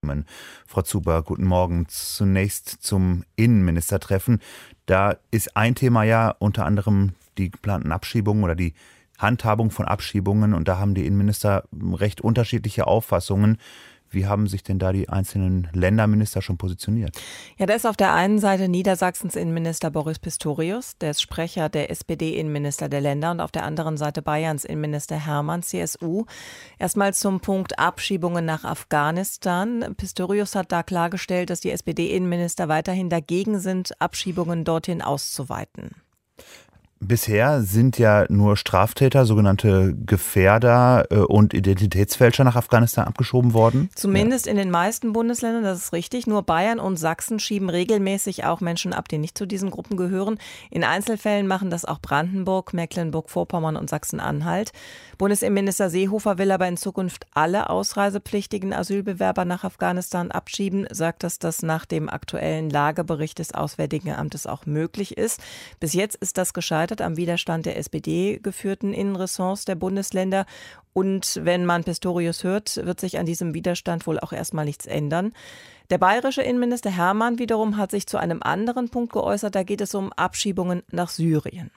zusammen. Frau Zuber, guten Morgen. Zunächst zum Innenministertreffen. Da ist ein Thema ja unter anderem die geplanten Abschiebungen oder die Handhabung von Abschiebungen. Und da haben die Innenminister recht unterschiedliche Auffassungen. Wie haben sich denn da die einzelnen Länderminister schon positioniert? Ja, da ist auf der einen Seite Niedersachsens Innenminister Boris Pistorius, der ist Sprecher der SPD-Innenminister der Länder, und auf der anderen Seite Bayerns Innenminister Hermann, CSU. Erstmal zum Punkt Abschiebungen nach Afghanistan. Pistorius hat da klargestellt, dass die SPD-Innenminister weiterhin dagegen sind, Abschiebungen dorthin auszuweiten. Bisher sind ja nur Straftäter, sogenannte Gefährder und Identitätsfälscher nach Afghanistan abgeschoben worden. Zumindest in den meisten Bundesländern, das ist richtig. Nur Bayern und Sachsen schieben regelmäßig auch Menschen ab, die nicht zu diesen Gruppen gehören. In Einzelfällen machen das auch Brandenburg, Mecklenburg-Vorpommern und Sachsen-Anhalt. Bundesinnenminister Seehofer will aber in Zukunft alle ausreisepflichtigen Asylbewerber nach Afghanistan abschieben, sagt, dass das nach dem aktuellen Lagebericht des Auswärtigen Amtes auch möglich ist. Bis jetzt ist das gescheitert am Widerstand der SPD-geführten Innenressorts der Bundesländer. Und wenn man Pistorius hört, wird sich an diesem Widerstand wohl auch erstmal nichts ändern. Der bayerische Innenminister Hermann wiederum hat sich zu einem anderen Punkt geäußert. Da geht es um Abschiebungen nach Syrien.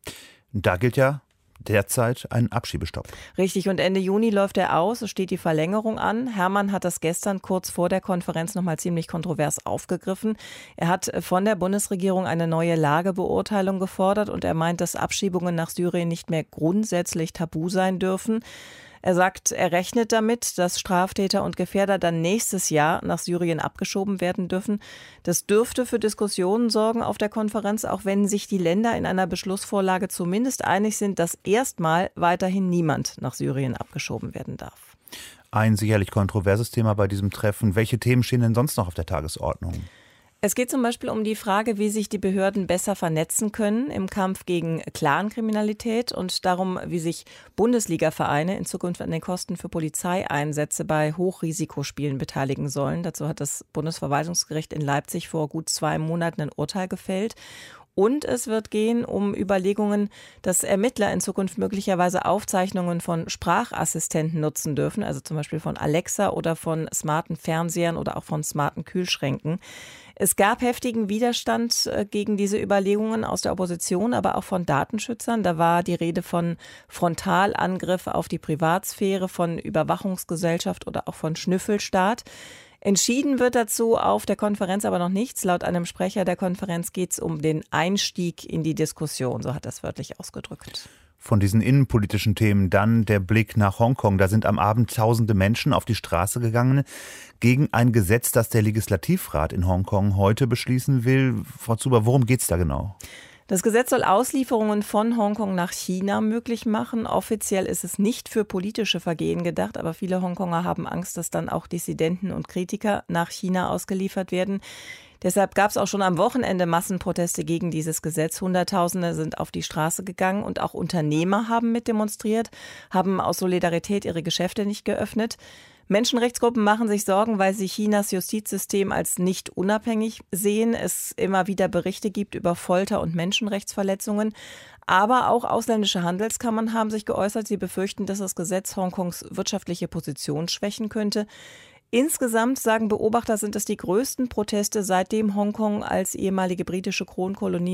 Da gilt ja derzeit ein Abschiebestopp. Richtig, und Ende Juni läuft er aus, es steht die Verlängerung an. Hermann hat das gestern kurz vor der Konferenz nochmal ziemlich kontrovers aufgegriffen. Er hat von der Bundesregierung eine neue Lagebeurteilung gefordert und er meint, dass Abschiebungen nach Syrien nicht mehr grundsätzlich tabu sein dürfen. Er sagt, er rechnet damit, dass Straftäter und Gefährder dann nächstes Jahr nach Syrien abgeschoben werden dürfen. Das dürfte für Diskussionen sorgen auf der Konferenz, auch wenn sich die Länder in einer Beschlussvorlage zumindest einig sind, dass erstmal weiterhin niemand nach Syrien abgeschoben werden darf. Ein sicherlich kontroverses Thema bei diesem Treffen. Welche Themen stehen denn sonst noch auf der Tagesordnung? Es geht zum Beispiel um die Frage, wie sich die Behörden besser vernetzen können im Kampf gegen Clankriminalität und darum, wie sich Bundesliga-Vereine in Zukunft an den Kosten für Polizeieinsätze bei Hochrisikospielen beteiligen sollen. Dazu hat das Bundesverwaltungsgericht in Leipzig vor gut 2 Monaten ein Urteil gefällt. Und es wird gehen um Überlegungen, dass Ermittler in Zukunft möglicherweise Aufzeichnungen von Sprachassistenten nutzen dürfen, also zum Beispiel von Alexa oder von smarten Fernsehern oder auch von smarten Kühlschränken. Es gab heftigen Widerstand gegen diese Überlegungen aus der Opposition, aber auch von Datenschützern. Da war die Rede von Frontalangriff auf die Privatsphäre, von Überwachungsgesellschaft oder auch von Schnüffelstaat. Entschieden wird dazu auf der Konferenz aber noch nichts. Laut einem Sprecher der Konferenz geht es um den Einstieg in die Diskussion, so hat er es wörtlich ausgedrückt. Von diesen innenpolitischen Themen dann der Blick nach Hongkong. Da sind am Abend tausende Menschen auf die Straße gegangen gegen ein Gesetz, das der Legislativrat in Hongkong heute beschließen will. Frau Zuber, worum geht es da genau? Das Gesetz soll Auslieferungen von Hongkong nach China möglich machen. Offiziell ist es nicht für politische Vergehen gedacht, aber viele Hongkonger haben Angst, dass dann auch Dissidenten und Kritiker nach China ausgeliefert werden. Deshalb gab es auch schon am Wochenende Massenproteste gegen dieses Gesetz. Hunderttausende sind auf die Straße gegangen und auch Unternehmer haben mitdemonstriert, haben aus Solidarität ihre Geschäfte nicht geöffnet. Menschenrechtsgruppen machen sich Sorgen, weil sie Chinas Justizsystem als nicht unabhängig sehen. Es immer wieder Berichte gibt über Folter und Menschenrechtsverletzungen. Aber auch ausländische Handelskammern haben sich geäußert. Sie befürchten, dass das Gesetz Hongkongs wirtschaftliche Position schwächen könnte. Insgesamt, sagen Beobachter, sind es die größten Proteste, seitdem Hongkong als ehemalige britische Kronkolonie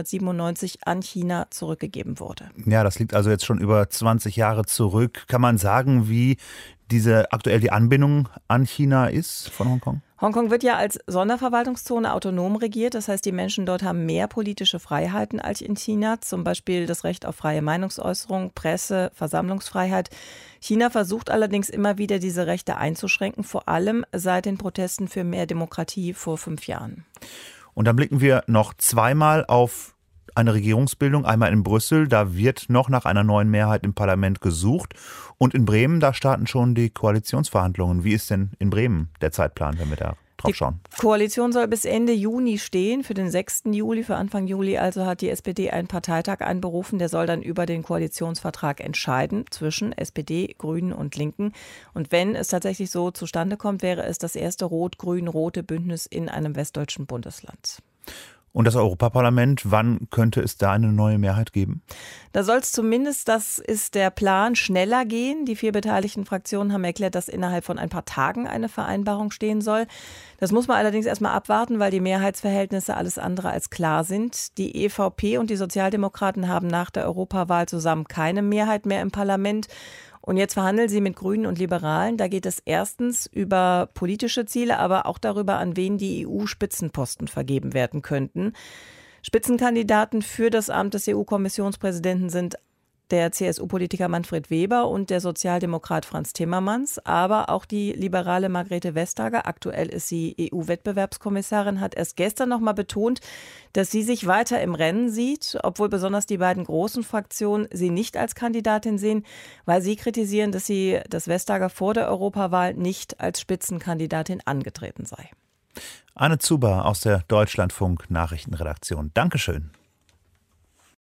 1997 an China zurückgegeben wurde. Ja, das liegt also jetzt schon über 20 Jahre zurück. Kann man sagen, wie aktuell die Anbindung an China ist von Hongkong? Hongkong wird ja als Sonderverwaltungszone autonom regiert. Das heißt, die Menschen dort haben mehr politische Freiheiten als in China. Zum Beispiel das Recht auf freie Meinungsäußerung, Presse, Versammlungsfreiheit. China versucht allerdings immer wieder, diese Rechte einzuschränken, vor allem seit den Protesten für mehr Demokratie vor 5 Jahren. Und dann blicken wir noch zweimal auf eine Regierungsbildung, einmal in Brüssel, da wird noch nach einer neuen Mehrheit im Parlament gesucht. Und in Bremen, da starten schon die Koalitionsverhandlungen. Wie ist denn in Bremen der Zeitplan, wenn wir da drauf schauen? Die Koalition soll bis Ende Juni stehen, für den 6. Juli, für Anfang Juli. Also hat die SPD einen Parteitag einberufen, der soll dann über den Koalitionsvertrag entscheiden zwischen SPD, Grünen und Linken. Und wenn es tatsächlich so zustande kommt, wäre es das erste rot-grün-rote Bündnis in einem westdeutschen Bundesland. Und das Europaparlament, wann könnte es da eine neue Mehrheit geben? Da soll es zumindest, das ist der Plan, schneller gehen. Die 4 beteiligten Fraktionen haben erklärt, dass innerhalb von ein paar Tagen eine Vereinbarung stehen soll. Das muss man allerdings erstmal abwarten, weil die Mehrheitsverhältnisse alles andere als klar sind. Die EVP und die Sozialdemokraten haben nach der Europawahl zusammen keine Mehrheit mehr im Parlament. Und jetzt verhandeln sie mit Grünen und Liberalen. Da geht es erstens über politische Ziele, aber auch darüber, an wen die EU-Spitzenposten vergeben werden könnten. Spitzenkandidaten für das Amt des EU-Kommissionspräsidenten sind der CSU-Politiker Manfred Weber und der Sozialdemokrat Frans Timmermans, aber auch die liberale Margrethe Vestager, aktuell ist sie EU-Wettbewerbskommissarin, hat erst gestern noch mal betont, dass sie sich weiter im Rennen sieht, obwohl besonders die beiden großen Fraktionen sie nicht als Kandidatin sehen, weil sie kritisieren, dass Vestager vor der Europawahl nicht als Spitzenkandidatin angetreten sei. Anne Zuber aus der Deutschlandfunk Nachrichtenredaktion. Dankeschön.